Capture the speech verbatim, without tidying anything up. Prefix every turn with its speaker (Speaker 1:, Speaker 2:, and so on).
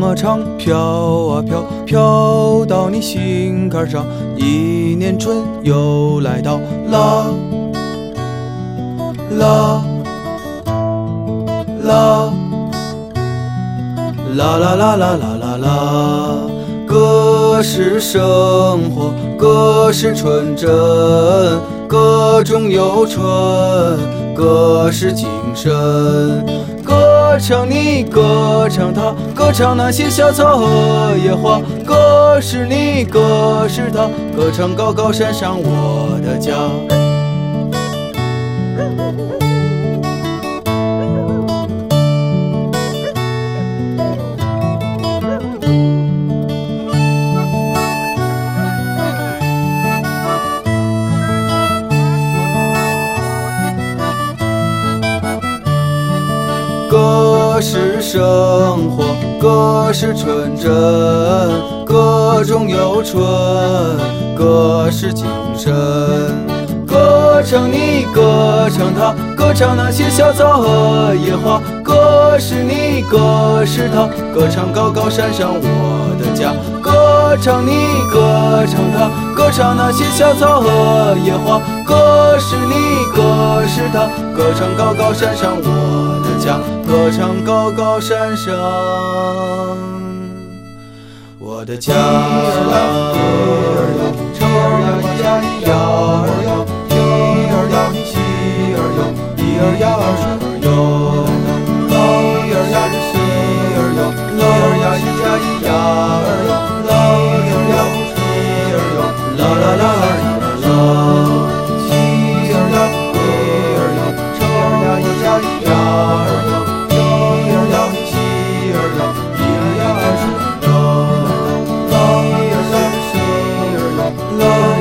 Speaker 1: 啊长，飘啊飘，飘到你心坎上。一年春又来到，啦啦啦啦啦啦啦啦啦啦。歌是生活，歌是纯真，歌中有春，歌是精神。歌唱你，歌唱他，歌唱那些小草和野花。歌是你，歌是他，歌唱高高山上我的家。歌是生活，歌是纯真，歌中有春，歌是精神。歌唱你，歌唱他，歌唱那些小草和野花。歌是你，歌是他，歌唱高高山上我的家。歌唱你，歌唱他，歌唱那些小草和野花。歌是你，歌是他，歌唱高高山上我的家。歌唱高高山上我的家。一儿哟，一儿呀一呀一呀儿哟，一儿呀七儿哟，一儿呀二十儿哟，一儿呀七儿哟，一儿呀一呀一呀儿哟，一儿呀七儿哟，啦啦啦啦啦啦，七儿呀一儿哟，一儿呀一呀一呀儿哟。Love